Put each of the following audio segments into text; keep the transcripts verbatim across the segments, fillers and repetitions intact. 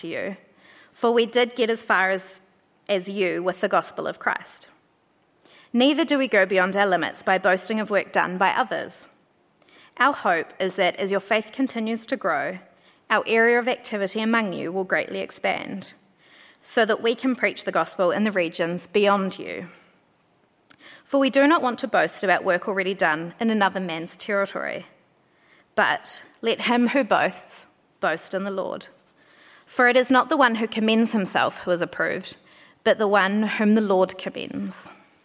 to you, for we did get as far as, as you with the gospel of Christ. Neither do we go beyond our limits by boasting of work done by others. Our hope is that as your faith continues to grow, our area of activity among you will greatly expand, so that we can preach the gospel in the regions beyond you. For we do not want to boast about work already done in another man's territory, but let him who boasts boast in the Lord. For it is not the one who commends himself who is approved, but the one whom the Lord commends.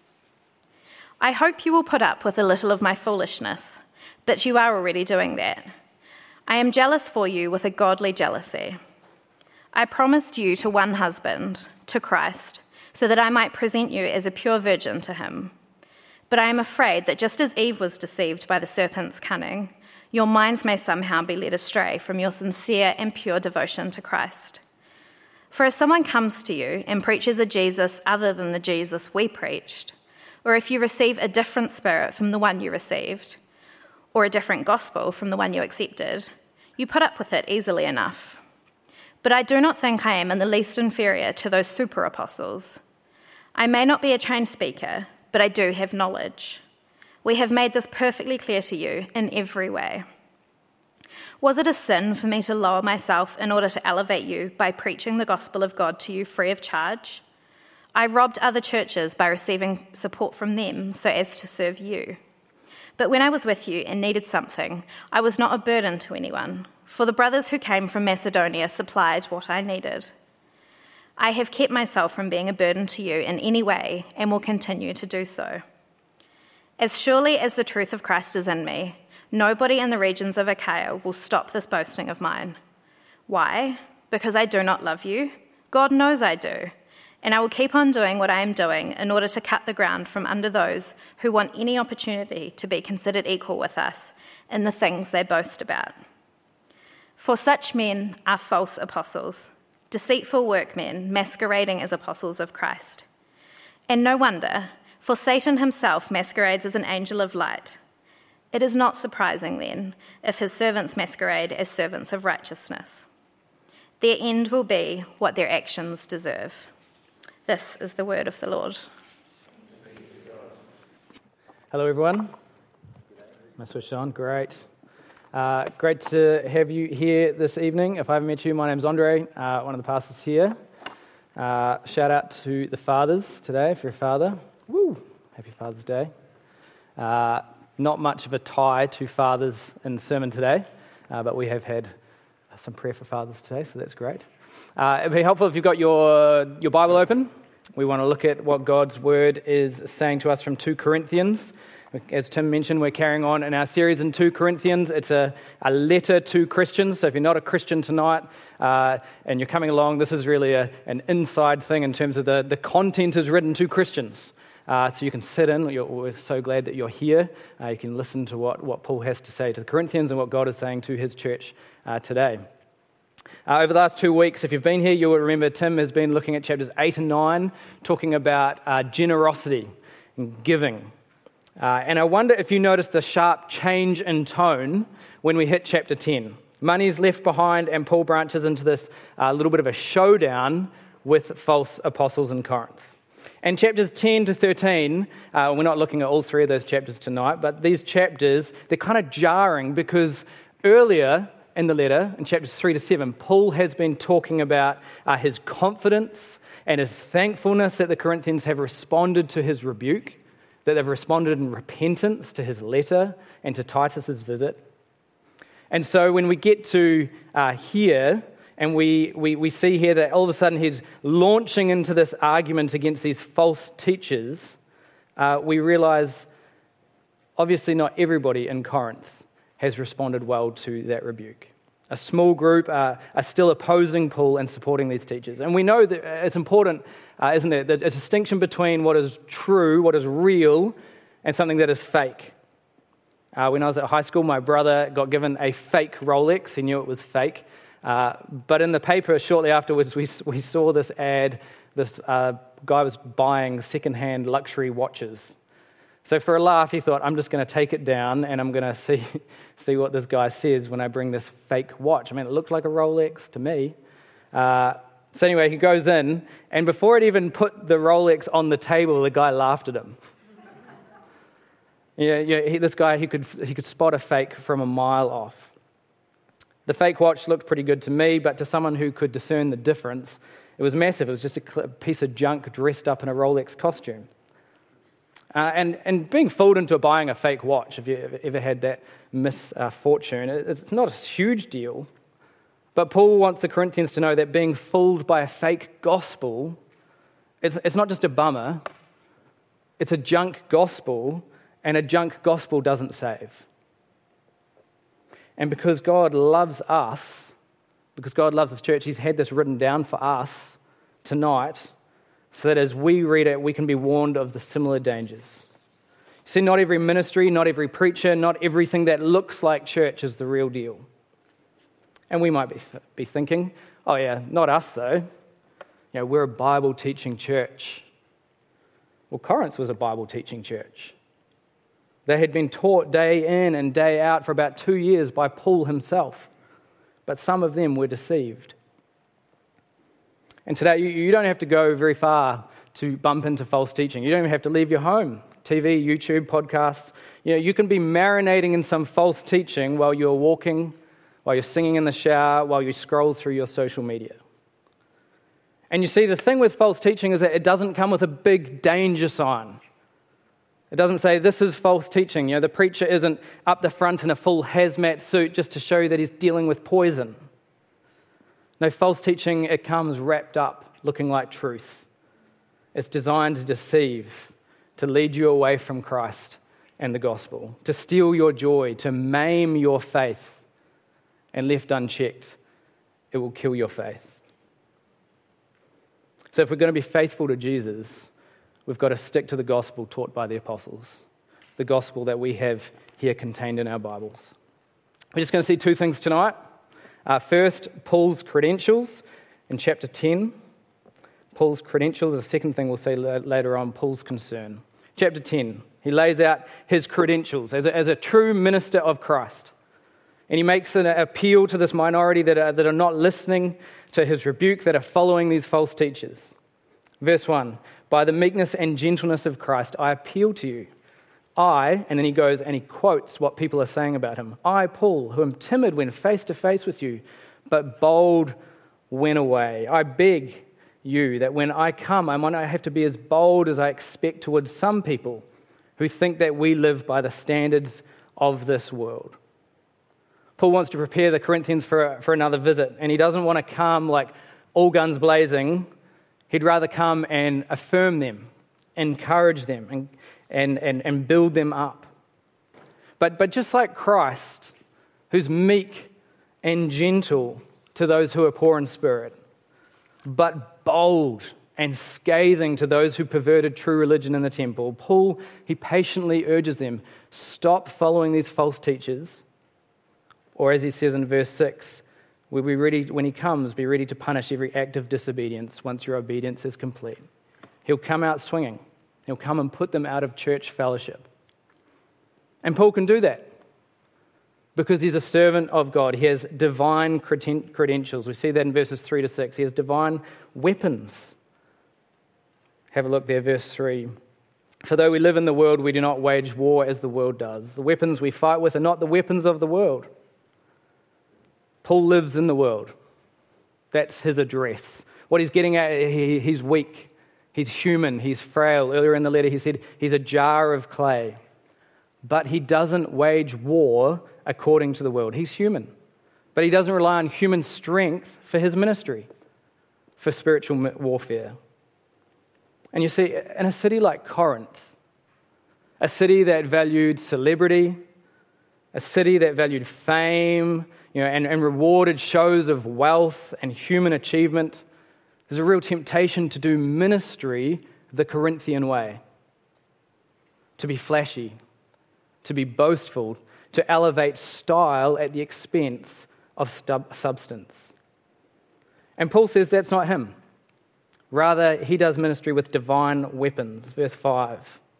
I hope you will put up with a little of my foolishness, but you are already doing that. I am jealous for you with a godly jealousy. I promised you to one husband, to Christ, so that I might present you as a pure virgin to him. But I am afraid that just as Eve was deceived by the serpent's cunning, your minds may somehow be led astray from your sincere and pure devotion to Christ. For if someone comes to you and preaches a Jesus other than the Jesus we preached, or if you receive a different spirit from the one you received, or a different gospel from the one you accepted, you put up with it easily enough. But I do not think I am in the least inferior to those super apostles. I may not be a trained speaker, but I do have knowledge. We have made this perfectly clear to you in every way. Was it a sin for me to lower myself in order to elevate you by preaching the gospel of God to you free of charge? I robbed other churches by receiving support from them so as to serve you. But when I was with you and needed something, I was not a burden to anyone, for the brothers who came from Macedonia supplied what I needed. I have kept myself from being a burden to you in any way and will continue to do so. As surely as the truth of Christ is in me, nobody in the regions of Achaia will stop this boasting of mine. Why? Because I do not love you? God knows I do. And I will keep on doing what I am doing in order to cut the ground from under those who want any opportunity to be considered equal with us in the things they boast about. For such men are false apostles, deceitful workmen masquerading as apostles of Christ. And no wonder, for Satan himself masquerades as an angel of light. It is not surprising, then, if his servants masquerade as servants of righteousness. Their end will be what their actions deserve. This is the word of the Lord. Hello, everyone. My switch on. Great. Uh, great to have you here this evening. If I haven't met you, my name's Andre, uh, one of the pastors here. Uh, shout out to the fathers today, if you're a father. Woo! Happy Father's Day. Uh, not much of a tie to fathers in the sermon today, uh, but we have had some prayer for fathers today, so that's great. Uh, it'd be helpful if you've got your, your Bible open. We want to look at what God's Word is saying to us from Second Corinthians. As Tim mentioned, we're carrying on in our series in Second Corinthians. It's a, a letter to Christians, so if you're not a Christian tonight uh, and you're coming along, this is really a, an inside thing in terms of the, the content is written to Christians. Uh, so you can sit in. You're, we're so glad that you're here. Uh, you can listen to what, what Paul has to say to the Corinthians and what God is saying to his church uh, today. Uh, over the last two weeks, if you've been here, you will remember Tim has been looking at chapters eight and nine, talking about uh, generosity and giving. Uh, and I wonder if you noticed the sharp change in tone when we hit chapter ten. Money's left behind, and Paul branches into this uh, little bit of a showdown with false apostles in Corinth. And chapters ten to thirteen, uh, we're not looking at all three of those chapters tonight, but these chapters, they're kind of jarring because earlier in the letter, in chapters three to seven, Paul has been talking about uh, his confidence and his thankfulness that the Corinthians have responded to his rebuke, that they've responded in repentance to his letter and to Titus's visit. And so when we get to uh, here, and we, we, we see here that all of a sudden he's launching into this argument against these false teachers, uh, we realize obviously not everybody in Corinth has responded well to that rebuke. A small group uh, are still opposing Paul and supporting these teachers. And we know that it's important, uh, isn't it, that a distinction between what is true, what is real, and something that is fake. Uh, when I was at high school, my brother got given a fake Rolex. He knew it was fake. Uh, but in the paper shortly afterwards, we, we saw this ad. This uh, guy was buying second-hand luxury watches. So for a laugh, he thought, I'm just going to take it down and I'm going to see see what this guy says when I bring this fake watch. I mean, it looked like a Rolex to me. Uh, so anyway, he goes in, and before it even put the Rolex on the table, the guy laughed at him. yeah, yeah. He, this guy, he could he could spot a fake from a mile off. The fake watch looked pretty good to me, but to someone who could discern the difference, it was massive. It was just a piece of junk dressed up in a Rolex costume. Uh, and, and being fooled into buying a fake watch, if you ever had that misfortune, it's not a huge deal. But Paul wants the Corinthians to know that being fooled by a fake gospel, it's, it's not just a bummer, it's a junk gospel, and a junk gospel doesn't save. And because God loves us, because God loves His church, He's had this written down for us tonight, so that as we read it, we can be warned of the similar dangers. You see, not every ministry, not every preacher, not everything that looks like church is the real deal. And we might be, th- be thinking, oh yeah, not us though. You know, we're a Bible-teaching church. Well, Corinth was a Bible-teaching church. They had been taught day in and day out for about two years by Paul himself. But some of them were deceived. And today, you, you don't have to go very far to bump into false teaching. You don't even have to leave your home. T V, YouTube, podcasts. You know, you can be marinating in some false teaching while you're walking, while you're singing in the shower, while you scroll through your social media. And you see, the thing with false teaching is that it doesn't come with a big danger sign. It doesn't say, this is false teaching. You know, the preacher isn't up the front in a full hazmat suit just to show you that he's dealing with poison. No, false teaching, it comes wrapped up looking like truth. It's designed to deceive, to lead you away from Christ and the gospel, to steal your joy, to maim your faith, and left unchecked, it will kill your faith. So if we're going to be faithful to Jesus, we've got to stick to the gospel taught by the apostles, the gospel that we have here contained in our Bibles. We're just going to see two things tonight. Uh, first, Paul's credentials in chapter ten. Paul's credentials. The second thing we'll see later on, Paul's concern. Chapter ten, he lays out his credentials as a, as a true minister of Christ. And he makes an appeal to this minority that are, that are not listening to his rebuke, that are following these false teachers. Verse one, by the meekness and gentleness of Christ, I appeal to you. I, and then he goes and he quotes what people are saying about him. I, Paul, who am timid when face to face with you, but bold when away. I beg you that when I come, I might not have to be as bold as I expect towards some people who think that we live by the standards of this world. Paul wants to prepare the Corinthians for, for another visit, and he doesn't want to come like all guns blazing. He'd rather come and affirm them, encourage them, and, and, and, and build them up. But, but just like Christ, who's meek and gentle to those who are poor in spirit, but bold and scathing to those who perverted true religion in the temple, Paul, he patiently urges them, stop following these false teachers, or as he says in verse six, we'll be ready, when he comes, be ready to punish every act of disobedience once your obedience is complete. He'll come out swinging. He'll come and put them out of church fellowship. And Paul can do that because he's a servant of God. He has divine credentials. We see that in verses three to six. He has divine weapons. Have a look there, verse three. For though we live in the world, we do not wage war as the world does. The weapons we fight with are not the weapons of the world. Paul lives in the world. That's his address. What he's getting at, he, he's weak. He's human. He's frail. Earlier in the letter, he said he's a jar of clay. But he doesn't wage war according to the world. He's human. But he doesn't rely on human strength for his ministry, for spiritual warfare. And you see, in a city like Corinth, a city that valued celebrity, a city that valued fame, you know, and, and rewarded shows of wealth and human achievement, there's a real temptation to do ministry the Corinthian way, to be flashy, to be boastful, to elevate style at the expense of stub- substance. And Paul says that's not him. Rather, he does ministry with divine weapons. Verse five.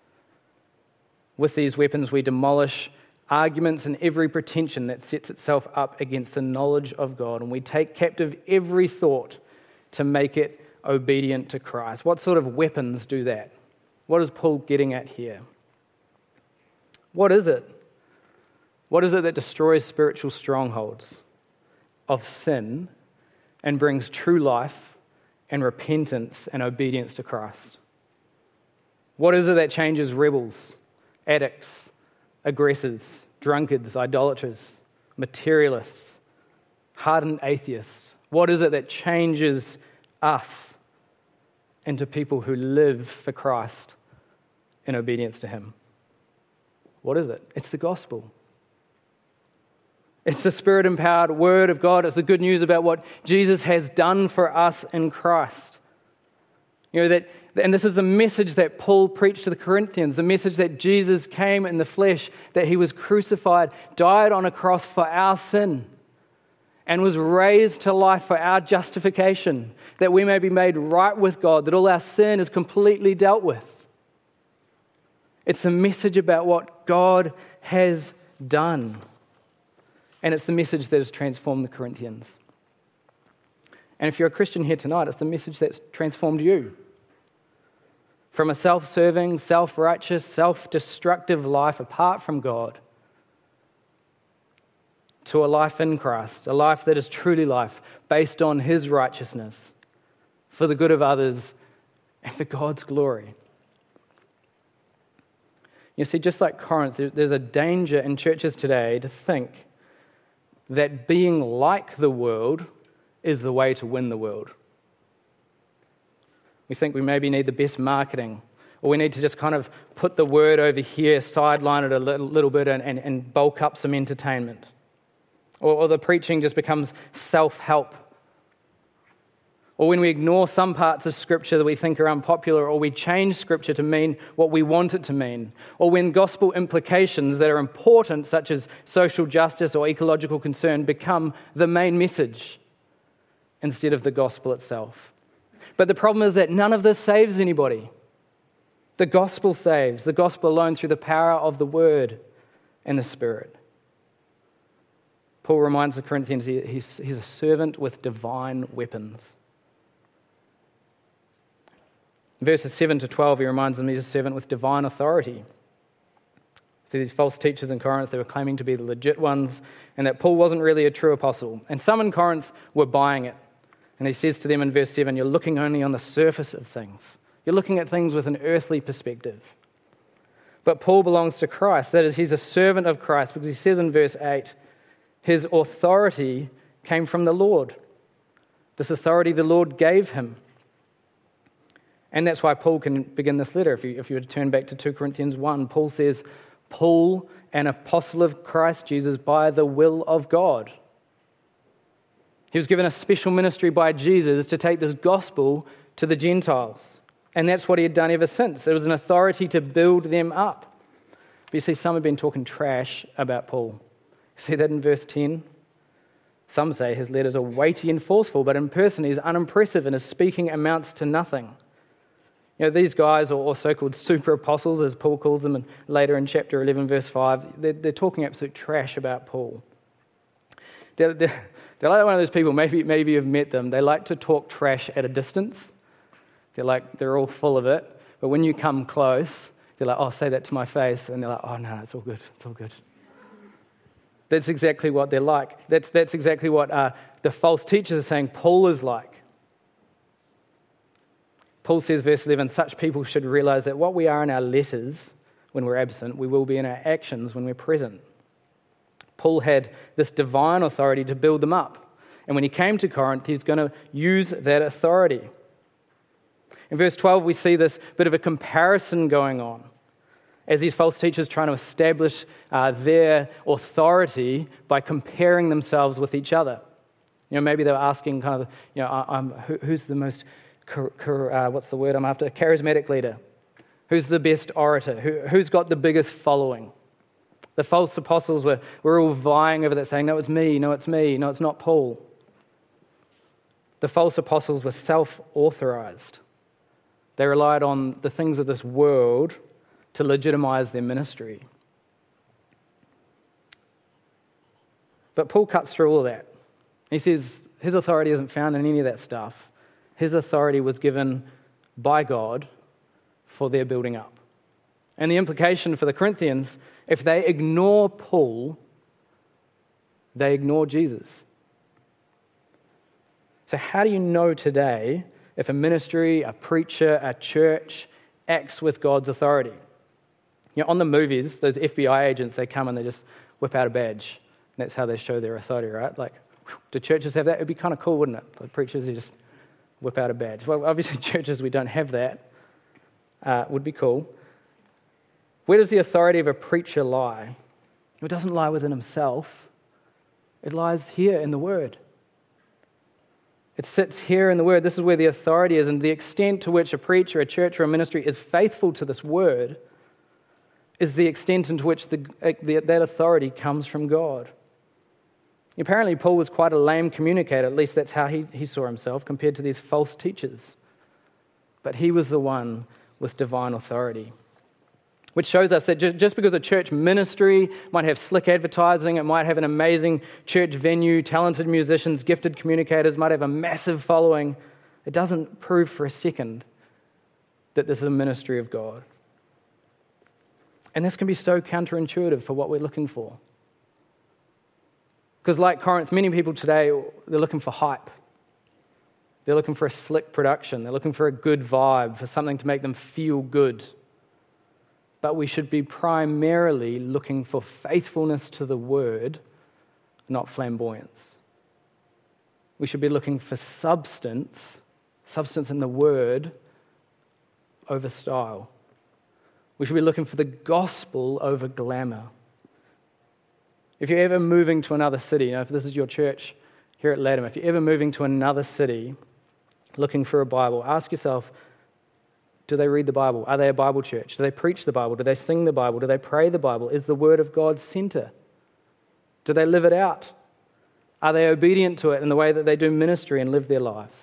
With these weapons we demolish arguments and every pretension that sets itself up against the knowledge of God, and we take captive every thought to make it obedient to Christ. What sort of weapons do that? What is Paul getting at here? What is it? What is it that destroys spiritual strongholds of sin and brings true life and repentance and obedience to Christ? What is it that changes rebels, addicts, aggressors, drunkards, idolaters, materialists, hardened atheists? What is it that changes us into people who live for Christ in obedience to Him? What is it? It's the gospel. It's the Spirit-empowered Word of God. It's the good news about what Jesus has done for us in Christ. You know, that, and this is the message that Paul preached to the Corinthians, the message that Jesus came in the flesh, that He was crucified, died on a cross for our sin, and was raised to life for our justification, that we may be made right with God, that all our sin is completely dealt with. It's the message about what God has done. And it's the message that has transformed the Corinthians. And if you're a Christian here tonight, it's the message that's transformed you. From a self-serving, self-righteous, self-destructive life apart from God to a life in Christ, a life that is truly life, based on His righteousness, for the good of others and for God's glory. You see, just like Corinth, there's a danger in churches today to think that being like the world is the way to win the world. We think we maybe need the best marketing, or we need to just kind of put the word over here, sideline it a little, little bit, and, and, and bulk up some entertainment. Or, or the preaching just becomes self-help. Or when we ignore some parts of Scripture that we think are unpopular, or we change Scripture to mean what we want it to mean. Or when gospel implications that are important, such as social justice or ecological concern, become the main message instead of the gospel itself. But the problem is that none of this saves anybody. The gospel saves, the gospel alone, through the power of the Word and the Spirit. Paul reminds the Corinthians he, he's, he's a servant with divine weapons. In verses seven to twelve, he reminds them he's a servant with divine authority. So these false teachers in Corinth, they were claiming to be the legit ones, and that Paul wasn't really a true apostle. And some in Corinth were buying it. And he says to them in verse seven, you're looking only on the surface of things. You're looking at things with an earthly perspective. But Paul belongs to Christ. That is, he's a servant of Christ, because he says in verse eight, his authority came from the Lord. This authority the Lord gave him. And that's why Paul can begin this letter. If you, if you were to turn back to two Corinthians one, Paul says, Paul, an apostle of Christ Jesus by the will of God. He was given a special ministry by Jesus to take this gospel to the Gentiles. And that's what he had done ever since. It was an authority to build them up. But you see, some have been talking trash about Paul. You see that in verse ten? Some say his letters are weighty and forceful, but in person he's unimpressive and his speaking amounts to nothing. You know, these guys, or so-called super apostles, as Paul calls them, and later in chapter eleven, verse five, they're, they're talking absolute trash about Paul. They're, they're, they're like one of those people, maybe, maybe you've met them, they like to talk trash at a distance. They're like, they're all full of it, but when you come close, they're like, oh, say that to my face, and they're like, oh, no, it's all good, it's all good. That's exactly what they're like. That's, that's exactly what uh, the false teachers are saying Paul is like. Paul says, verse eleven, such people should realize that what we are in our letters when we're absent, we will be in our actions when we're present. Paul had this divine authority to build them up. And when he came to Corinth, he's going to use that authority. In verse twelve, we see this bit of a comparison going on as these false teachers trying to establish uh, their authority by comparing themselves with each other. You know, maybe they were asking kind of, you know, I'm, who, who's the most... Uh, what's the word I'm after? A charismatic leader. Who's the best orator? Who, who's got the biggest following? The false apostles were, were all vying over that, saying, no, it's me, no, it's me, no, it's not Paul. The false apostles were self-authorized. They relied on the things of this world to legitimize their ministry. But Paul cuts through all of that. He says his authority isn't found in any of that stuff. His authority was given by God for their building up. And the implication for the Corinthians, if they ignore Paul, they ignore Jesus. So how do you know today if a ministry, a preacher, a church acts with God's authority? You know, on the movies, those F B I agents, they come and they just whip out a badge. And that's how they show their authority, right? Like, do churches have that? It'd be kind of cool, wouldn't it? Like preachers who just whip out a badge. Well, obviously churches, we don't have that. Uh, would be cool. Where does the authority of a preacher lie? It doesn't lie within himself. It lies here in the Word. It sits here in the Word. This is where the authority is, and the extent to which a preacher, a church, or a ministry is faithful to this Word is the extent into which the, the, that authority comes from God. Apparently, Paul was quite a lame communicator, at least that's how he, he saw himself, compared to these false teachers. But he was the one with divine authority. Which shows us that just because a church ministry might have slick advertising, it might have an amazing church venue, talented musicians, gifted communicators, might have a massive following, it doesn't prove for a second that this is a ministry of God. And this can be so counterintuitive for what we're looking for. Because like Corinth, many people today, they're looking for hype. They're looking for a slick production. They're looking for a good vibe, for something to make them feel good. But we should be primarily looking for faithfulness to the Word, not flamboyance. We should be looking for substance, substance in the Word, over style. We should be looking for the gospel over glamour. If you're ever moving to another city, you know, if this is your church here at Latham, if you're ever moving to another city looking for a Bible, ask yourself, do they read the Bible? Are they a Bible church? Do they preach the Bible? Do they sing the Bible? Do they pray the Bible? Is the Word of God center? Do they live it out? Are they obedient to it in the way that they do ministry and live their lives?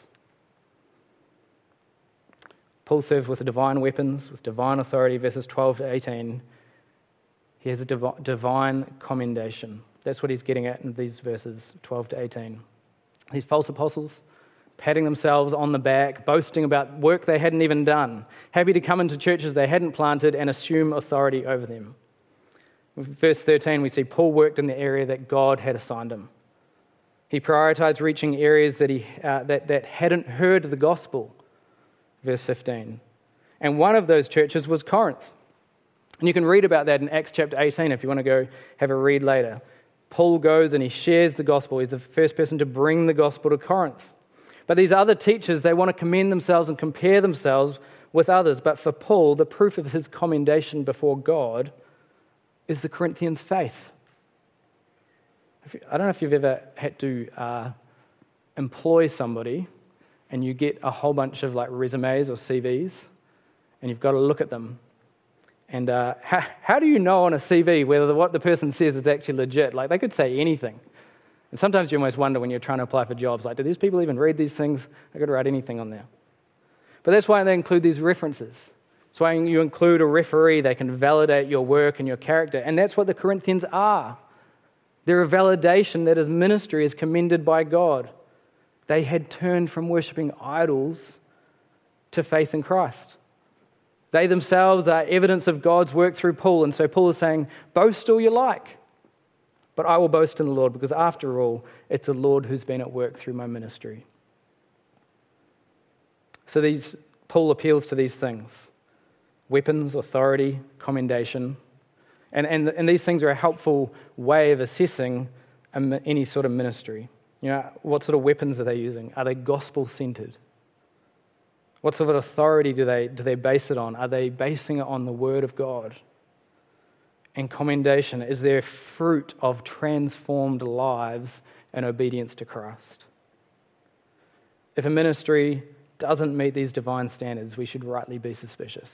Paul served with divine weapons, with divine authority, verses twelve to eighteen. He has a divi- divine commendation. That's what he's getting at in these verses, twelve to eighteen. These false apostles, patting themselves on the back, boasting about work they hadn't even done, happy to come into churches they hadn't planted and assume authority over them. In verse thirteen, we see Paul worked in the area that God had assigned him. He prioritized reaching areas that, he, uh, that, that hadn't heard the gospel. Verse fifteen. And one of those churches was Corinth. And you can read about that in Acts chapter eighteen if you want to go have a read later. Paul goes and he shares the gospel. He's the first person to bring the gospel to Corinth. But these other teachers, they want to commend themselves and compare themselves with others. But for Paul, the proof of his commendation before God is the Corinthians' faith. I don't know if you've ever had to uh, employ somebody and you get a whole bunch of like resumes or C Vs and you've got to look at them. And uh, how, how do you know on a C V whether the, what the person says is actually legit? Like they could say anything. And sometimes you almost wonder when you're trying to apply for jobs, like, do these people even read these things? I could write anything on there. But that's why they include these references. That's why you include a referee. They can validate your work and your character. And that's what the Corinthians are. They're a validation that his ministry is commended by God. They had turned from worshipping idols to faith in Christ. They themselves are evidence of God's work through Paul. And so Paul is saying, boast all you like. But I will boast in the Lord, because after all, it's the Lord who's been at work through my ministry. So these Paul appeals to these things. Weapons, authority, commendation. And, and, and these things are a helpful way of assessing any sort of ministry. You know, what sort of weapons are they using? Are they gospel-centered? What sort of authority do they, do they base it on? Are they basing it on the Word of God? And commendation, is there fruit of transformed lives and obedience to Christ? If a ministry doesn't meet these divine standards, we should rightly be suspicious.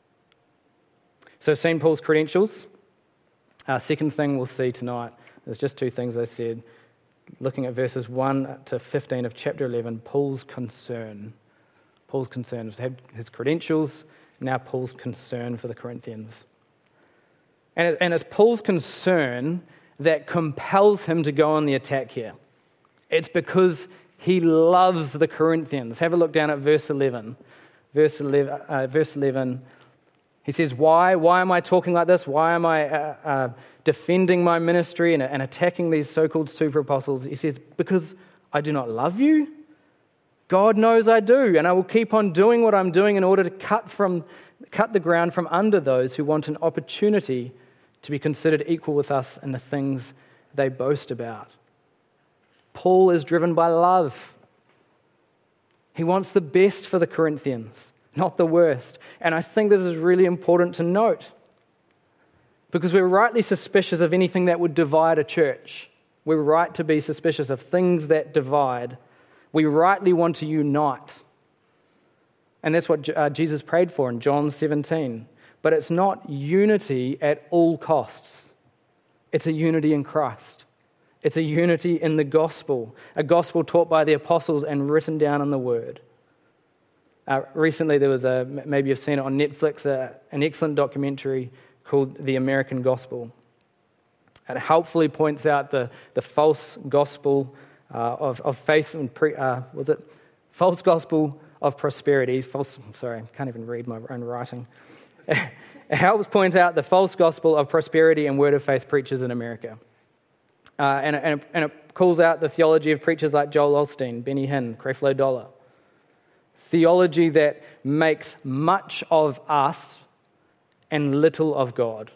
So Saint Paul's credentials. Our second thing we'll see tonight, there's just two things I said. Looking at verses one to fifteen of chapter eleven, Paul's concern. Paul's concern was to have his credentials, now Paul's concern for the Corinthians. And, it, and it's Paul's concern that compels him to go on the attack here. It's because He loves the Corinthians. Have a look down at verse eleven. Verse eleven, uh, verse eleven, he says, why? Why am I talking like this? Why am I uh, uh, defending my ministry and, and attacking these so-called super apostles? He says, because I do not love you? God knows I do, and I will keep on doing what I'm doing in order to cut from cut the ground from under those who want an opportunity to be considered equal with us in the things they boast about. Paul is driven by love. He wants the best for the Corinthians, not the worst. And I think this is really important to note, because we're rightly suspicious of anything that would divide a church. We're right to be suspicious of things that divide. We rightly want to unite. And that's what uh, Jesus prayed for in John seventeen. But it's not unity at all costs. It's a unity in Christ. It's a unity in the gospel, a gospel taught by the apostles and written down in the Word. Uh, recently, there was a, maybe you've seen it on Netflix, uh, an excellent documentary called The American Gospel. It helpfully points out the, the false gospel uh, of, of faith and, pre, uh, was it? False gospel of prosperity. False, sorry, I can't even read my own writing. It helps point out the false gospel of prosperity and word of faith preachers in America. Uh, and, and, and it calls out the theology of preachers like Joel Osteen, Benny Hinn, Creflo Dollar. Theology that makes much of us and little of God.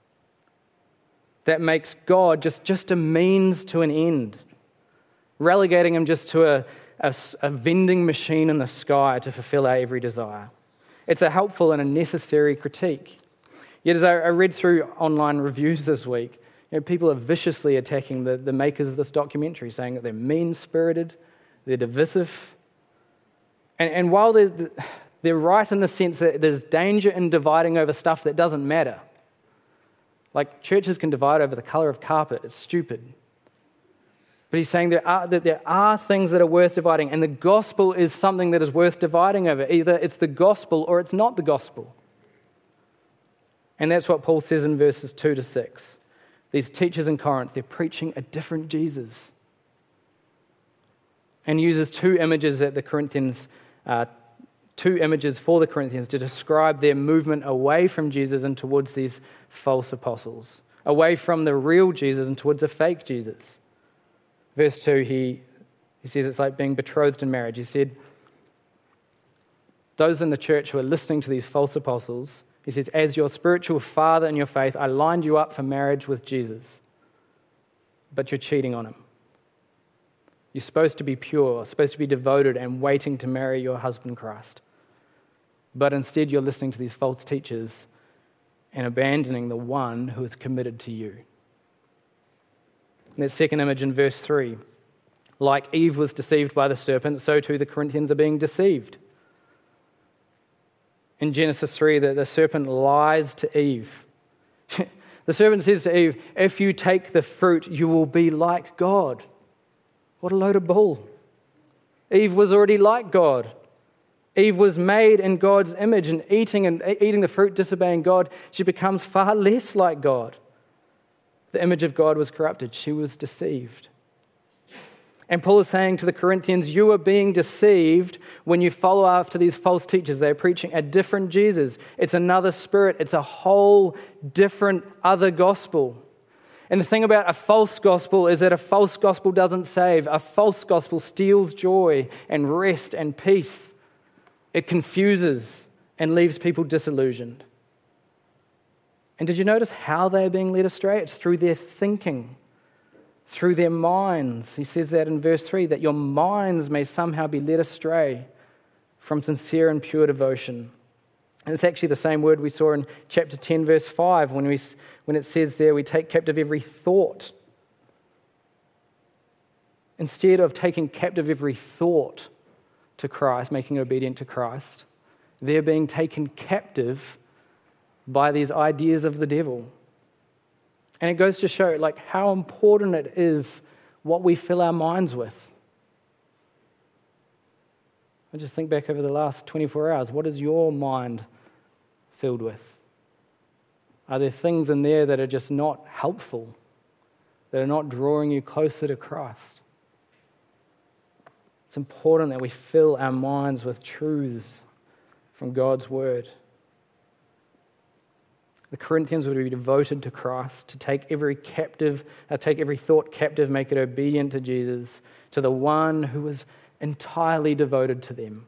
That makes God just, just a means to an end, relegating him just to a, a, a vending machine in the sky to fulfill our every desire. It's a helpful and a necessary critique. Yet as I, I read through online reviews this week, you know, people are viciously attacking the, the makers of this documentary, saying that they're mean-spirited, they're divisive. And, and while they're, they're right in the sense that there's danger in dividing over stuff that doesn't matter. Like churches can divide over the color of carpet, it's stupid. But he's saying there are, that there are things that are worth dividing, and the gospel is something that is worth dividing over. Either it's the gospel or it's not the gospel. And that's what Paul says in verses two to six. These teachers in Corinth, they're preaching a different Jesus. And uses two images at the Corinthians, uh, two images for the Corinthians to describe their movement away from Jesus and towards these false apostles. Away from the real Jesus and towards a fake Jesus. Verse two, he, he says it's like being betrothed in marriage. He said, those in the church who are listening to these false apostles, he says, as your spiritual father in your faith, I lined you up for marriage with Jesus. But you're cheating on him. You're supposed to be pure, supposed to be devoted and waiting to marry your husband Christ. But instead you're listening to these false teachers and abandoning the one who is committed to you. That second image in verse three, like Eve was deceived by the serpent, so too the Corinthians are being deceived. In Genesis three, the, the serpent lies to Eve. The serpent says to Eve, if you take the fruit, you will be like God. What a load of bull. Eve was already like God. Eve was made in God's image, and eating and eating the fruit, disobeying God, she becomes far less like God. The image of God was corrupted. She was deceived. And Paul is saying to the Corinthians, you are being deceived when you follow after these false teachers. They're preaching a different Jesus. It's another spirit. It's a whole different other gospel. And the thing about a false gospel is that a false gospel doesn't save. A false gospel steals joy and rest and peace. It confuses and leaves people disillusioned. And did you notice how they're being led astray? It's through their thinking, through their minds. He says that in verse three, that your minds may somehow be led astray from sincere and pure devotion. And it's actually the same word we saw in chapter ten, verse five, when we when it says there, we take captive every thought. Instead of taking captive every thought to Christ, making it obedient to Christ, they're being taken captive by these ideas of the devil. And it goes to show like how important it is what we fill our minds with. I just think back over the last twenty-four hours. What is your mind filled with? Are there things in there that are just not helpful, that are not drawing you closer to Christ? It's important that we fill our minds with truths from God's word. The Corinthians would be devoted to Christ, to take every captive, uh, take every thought captive, make it obedient to Jesus, to the one who was entirely devoted to them.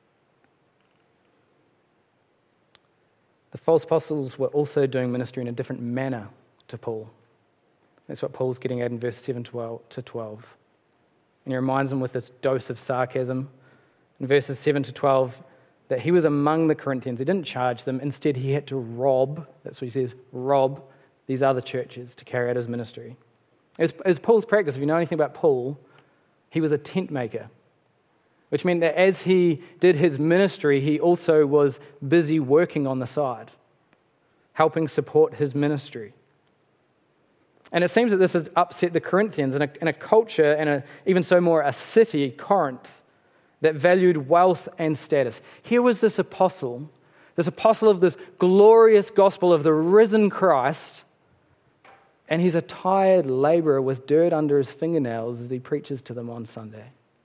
The false apostles were also doing ministry in a different manner to Paul. That's what Paul's getting at in verse seven to twelve. And he reminds them with this dose of sarcasm in verses seven to twelve that he was among the Corinthians. He didn't charge them. Instead, he had to rob, that's what he says, rob these other churches to carry out his ministry. It was, it was Paul's practice. If you know anything about Paul, he was a tent maker, which meant that as he did his ministry, he also was busy working on the side, helping support his ministry. And it seems that this has upset the Corinthians in a, in a culture, and a, even so more a city, Corinth, that valued wealth and status. Here was this apostle, this apostle of this glorious gospel of the risen Christ, and he's a tired laborer with dirt under his fingernails as he preaches to them on Sunday.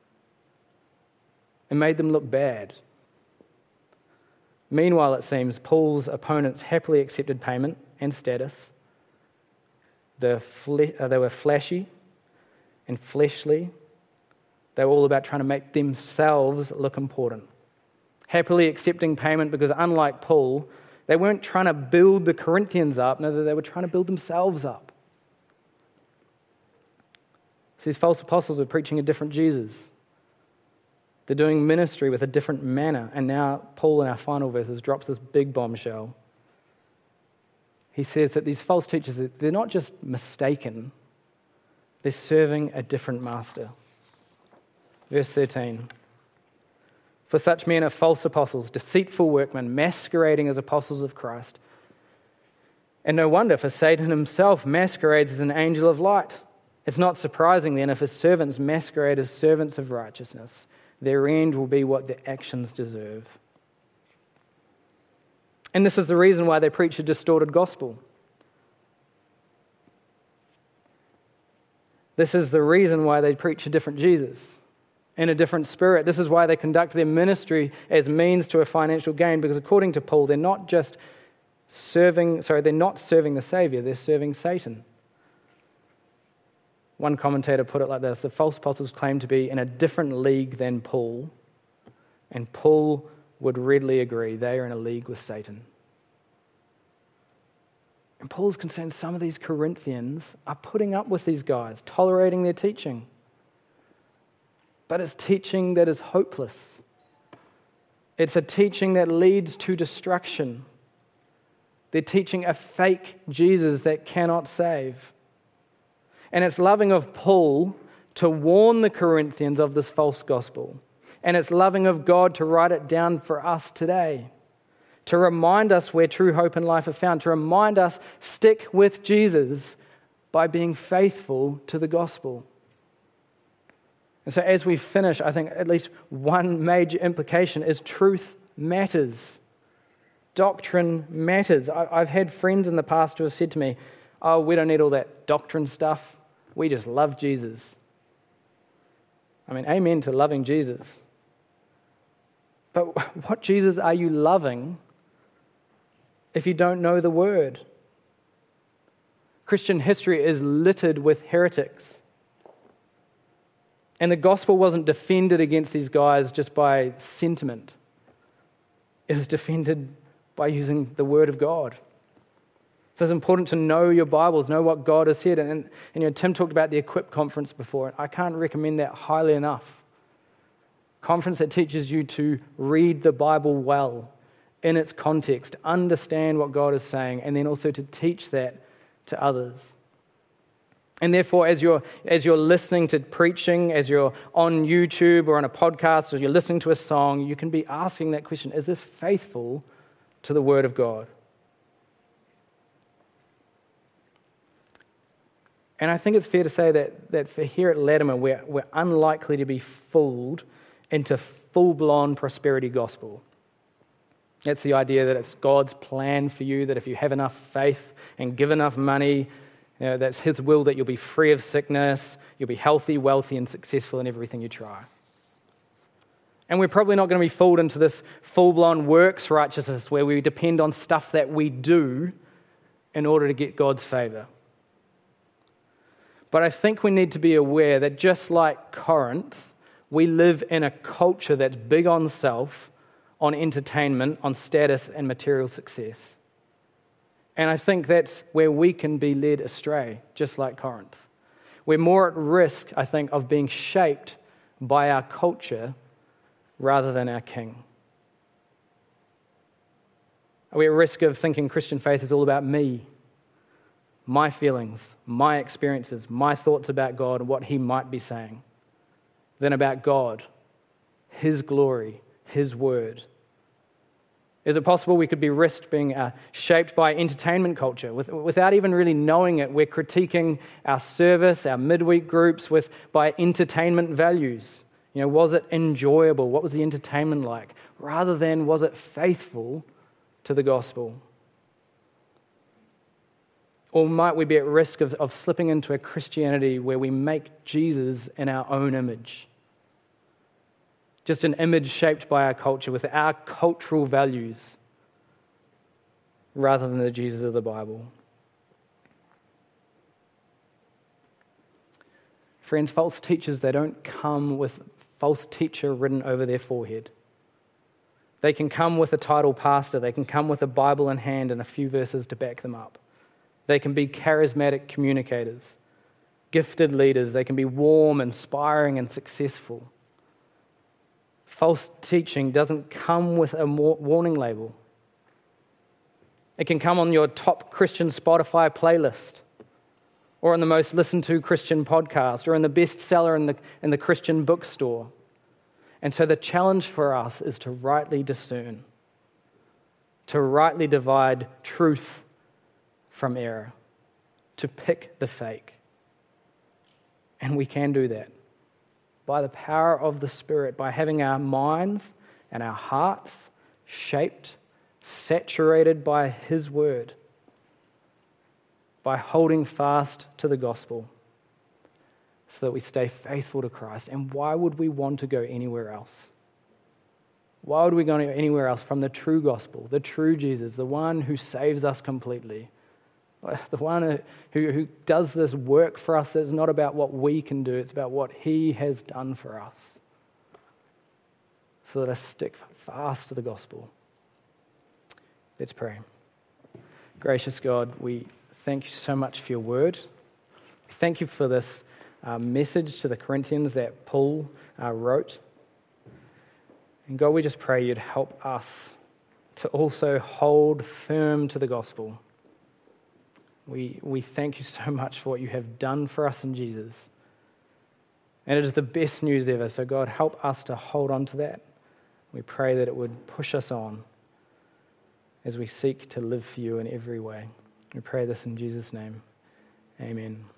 It made them look bad. Meanwhile, it seems, Paul's opponents happily accepted payment and status. They were flashy and fleshly. They were all about trying to make themselves look important. Happily accepting payment because, unlike Paul, they weren't trying to build the Corinthians up. No, they were trying to build themselves up. So these false apostles are preaching a different Jesus. They're doing ministry with a different manner. And now Paul, in our final verses, drops this big bombshell. He says that these false teachers, they're not just mistaken, they're serving a different master. Verse thirteen. For such men are false apostles, deceitful workmen, masquerading as apostles of Christ. And no wonder, for Satan himself masquerades as an angel of light. It's not surprising then if his servants masquerade as servants of righteousness. Their end will be what their actions deserve. And this is the reason why they preach a distorted gospel. This is the reason why they preach a different Jesus in a different spirit. This is why they conduct their ministry as means to a financial gain, because according to Paul, they're not just serving, sorry, they're not serving the Savior, they're serving Satan. One commentator put it like this: the false apostles claim to be in a different league than Paul, and Paul would readily agree they are in a league with Satan. And Paul's concerned some of these Corinthians are putting up with these guys, tolerating their teaching. But it's teaching that is hopeless. It's a teaching that leads to destruction. They're teaching a fake Jesus that cannot save. And it's loving of Paul to warn the Corinthians of this false gospel. And it's loving of God to write it down for us today, to remind us where true hope and life are found, to remind us stick with Jesus by being faithful to the gospel. And so as we finish, I think at least one major implication is truth matters. Doctrine matters. I've had friends in the past who have said to me, oh, we don't need all that doctrine stuff. We just love Jesus. I mean, amen to loving Jesus. But what Jesus are you loving if you don't know the word? Christian history is littered with heretics. And the gospel wasn't defended against these guys just by sentiment. It was defended by using the word of God. So it's important to know your Bibles, know what God has said. And, and you know, Tim talked about the Equip conference before. I can't recommend that highly enough. Conference that teaches you to read the Bible well in its context, understand what God is saying, and then also to teach that to others. And therefore, as you're as you're listening to preaching, as you're on YouTube or on a podcast, or you're listening to a song, you can be asking that question: is this faithful to the Word of God? And I think it's fair to say that, that for here at Latimer, we're, we're unlikely to be fooled into full-blown prosperity gospel. That's the idea that it's God's plan for you, that if you have enough faith and give enough money, you know, that's His will that you'll be free of sickness, you'll be healthy, wealthy, and successful in everything you try. And we're probably not going to be fooled into this full-blown works righteousness where we depend on stuff that we do in order to get God's favor. But I think we need to be aware that just like Corinth, we live in a culture that's big on self, on entertainment, on status and material success. And I think that's where we can be led astray, just like Corinth. We're more at risk, I think, of being shaped by our culture rather than our King. Are we at risk of thinking Christian faith is all about me, my feelings, my experiences, my thoughts about God and what He might be saying, than about God, His glory, His word? Is it possible we could be risked being uh, shaped by entertainment culture with, without even really knowing it? We're critiquing our service, our midweek groups with by entertainment values. You know, was it enjoyable? What was the entertainment like? Rather than was it faithful to the gospel? Or might we be at risk of, of slipping into a Christianity where we make Jesus in our own image? Just an image shaped by our culture with our cultural values rather than the Jesus of the Bible. Friends, false teachers, they don't come with false teacher written over their forehead. They can come with a title pastor. They can come with a Bible in hand and a few verses to back them up. They can be charismatic communicators, gifted leaders. They can be warm, inspiring, and successful. False teaching doesn't come with a warning label. It can come on your top Christian Spotify playlist, or on the most listened to Christian podcast, or in the bestseller in the, in the Christian bookstore. And so the challenge for us is to rightly discern, to rightly divide truth from error, to pick the fake. And we can do that by the power of the Spirit, by having our minds and our hearts shaped, saturated by His word, by holding fast to the gospel so that we stay faithful to Christ. And why would we want to go anywhere else? Why would we go anywhere else from the true gospel, the true Jesus, the one who saves us completely, the one who, who does this work for us that is not about what we can do, it's about what He has done for us. So let us stick fast to the gospel. Let's pray. Gracious God, we thank you so much for your word. Thank you for this uh, message to the Corinthians that Paul uh, wrote. And God, we just pray you'd help us to also hold firm to the gospel. We, we thank you so much for what you have done for us in Jesus. And it is the best news ever. So God, help us to hold on to that. We pray that it would push us on as we seek to live for you in every way. We pray this in Jesus' name. Amen.